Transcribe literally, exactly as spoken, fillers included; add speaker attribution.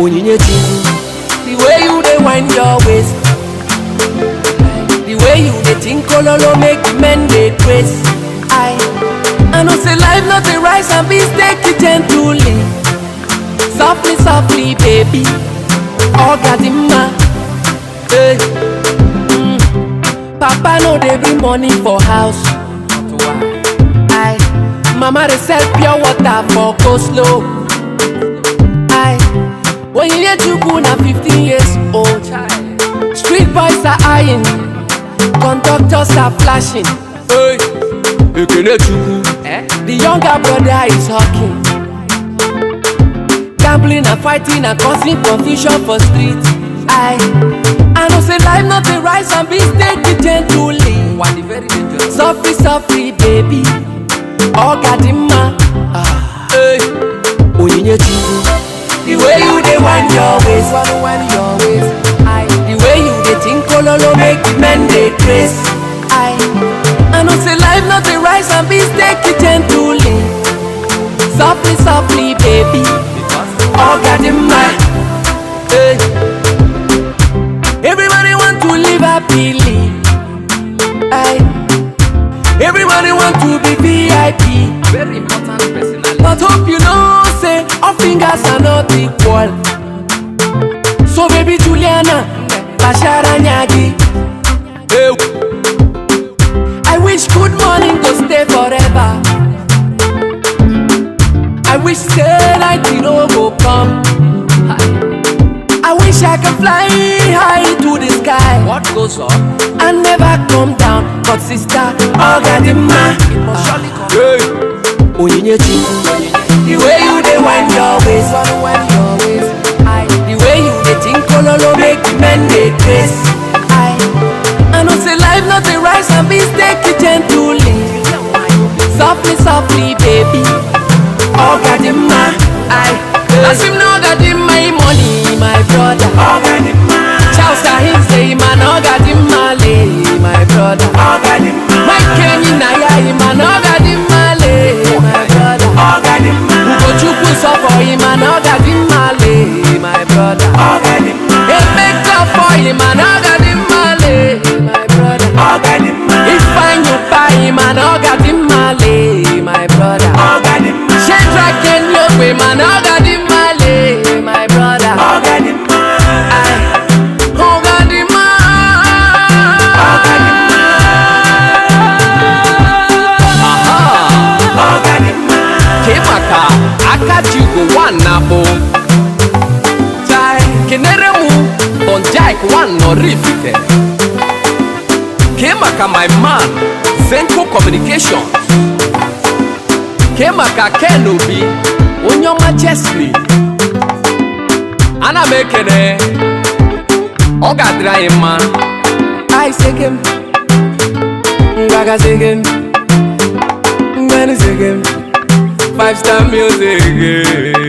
Speaker 1: The way you dey wind your waist, the way you dey think kololo make the men dey grace. I, I know say life not a rice and beans, take it gently, softly, softly, baby. Oh Gadima, hey. mm. Papa no dey bring money for house. I, Mama dey sell pure water for coleslaw. I, when you hear Chukwu na fifteen years old, street boys are eyeing, conductors are flashing. Hey, Ekene Chukwu, eh? The younger brother is hawking, gambling and fighting and causing confusion for street. I, I know say life not a rice and beans, take it gently. One very dangerous. Softly, softly, baby. Oh Gadima, ah, hey, Onyinye Chukwu. The way you dey wind your waist, wind your waist. I, the way you dey think kololo make the men dey grace. I, I know say life not a rice and beans, take it gently, softly, softly, baby. Oh Gadima, hey. Everybody want to live happily. I, everybody want to be V I P. Very important personality. But hope you know say all fingers are not equal. So baby Juliana, Bashara Nyagi, hey. I wish good morning go stay forever. I wish say night you know go come. I wish I could fly high to the sky. What goes up and never come down. But sister, oh Gadima, it must surely come. Hey. Onyinye Chukwu. The way you dey wind your waist, wind your waist. I, the way you dey think kololo make the men dey grace. I, I know say life not a rice and beans, take it gently, softly, softly, baby. Oh Gadima, I, let him know Gadima money, my brother. Oh Gadima, Charles Kahim say man, oh Gadima lay, my brother. Oh Gadima, my Kenny Naya, man, oh Gadima lay, my brother. Oh Gadima, Ugo Chukwu suffer him, man, oh Gadima lay, my brother. Oh Gadima, he make up for him, man, oh Gadima lay, my brother. Oh Gadima, if I you buy him, man, oh Gadima lay, my brother. Oh Gadima, Shendra Ken Yope, man, oh Gadima lay, my brother. Oh Gadima, I, oh Gadima, oh Gadima, aha, oh Gadima. Kemaka, Akajugo one nabo. Jai, Keneremu, on Jack one no rifite. Kemaka my man, Zenko Communications. Kemaka Kenobi, Onyoma Chesley. Ana mekene, Oga Draima. I segem, Gaga segem, Gani segem. Five star music.